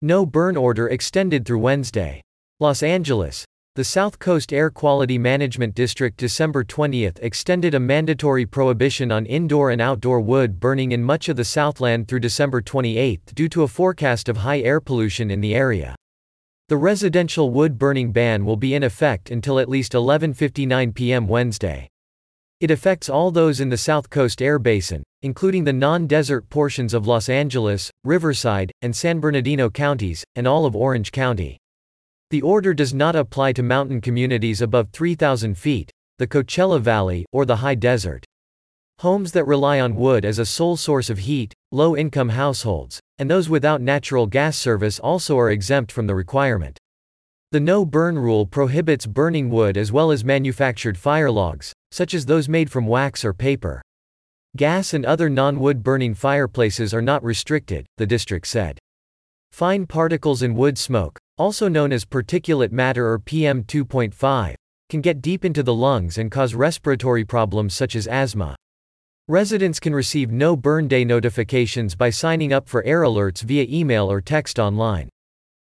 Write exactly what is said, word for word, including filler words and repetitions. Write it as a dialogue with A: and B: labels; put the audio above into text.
A: No burn order extended through Wednesday. Los Angeles. The South Coast Air Quality Management District December twentieth extended a mandatory prohibition on indoor and outdoor wood burning in much of the Southland through December twenty-eighth due to a forecast of high air pollution in the area. The residential wood burning ban will be in effect until at least eleven fifty-nine p m Wednesday. It affects all those in the South Coast Air Basin, including the non-desert portions of Los Angeles, Riverside, and San Bernardino counties, and all of Orange County. The order does not apply to mountain communities above three thousand feet, the Coachella Valley, or the high desert. Homes that rely on wood as a sole source of heat, low-income households, and those without natural gas service also are exempt from the requirement. The no-burn rule prohibits burning wood as well as manufactured firelogs, such as those made from wax or paper. Gas and other non-wood burning fireplaces are not restricted, the district said. Fine particles in wood smoke, also known as particulate matter or P M two point five, can get deep into the lungs and cause respiratory problems such as asthma. Residents can receive no burn day notifications by signing up for air alerts via email or text online.